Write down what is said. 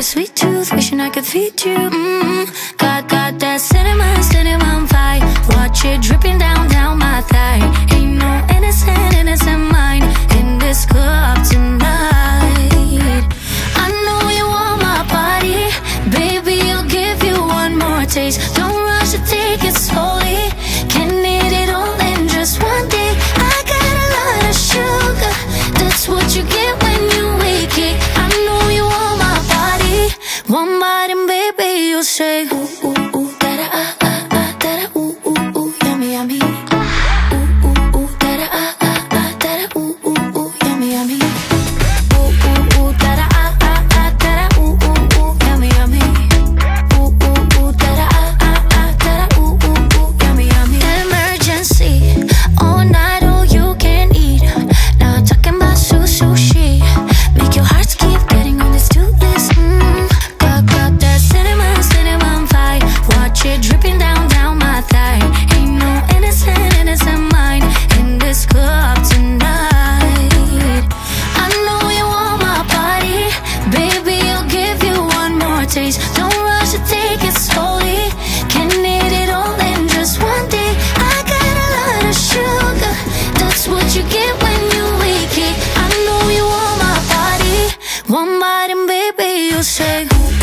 a sweet tooth, wishing I could feed you. Got that cinnamon vibe. Watch it dripping down my thigh. Ain't no innocent mind in this club tonight. I know you want my body, baby, I'll give you one more taste. Don't rush to take it slowly, can eat it all in just one day. I got a lot of sugar, that's what you get when you wake it. I know you want my body, one bite and baby you'll say ooh, ooh, ooh, da-da, da-da, ooh, ooh, ooh, yummy, yummy. Ooh, ooh, ooh, da-da, da-da, ooh, ooh, ooh, yummy, yummy. Ooh, ooh, ooh, da-da, da-da, ooh, ooh, ooh, yummy, yummy. Ooh, ooh, ooh, da-da, da-da, ooh, ooh, ooh, yummy, yummy. Emergency, all night, all you can eat. Now I'm talking about sushi. Make your hearts keep getting on this to-list. Got that cinnamon vibe. Watch it dripping down my thigh. Ain't no innocent mind in this club tonight. I know you want my body, baby, I'll give you one more taste. Don't rush to take it slowly, can eat it all in just one day. I got a lot of sugar, that's what you get when you wake it. I know you want my body, one bite and baby you'll say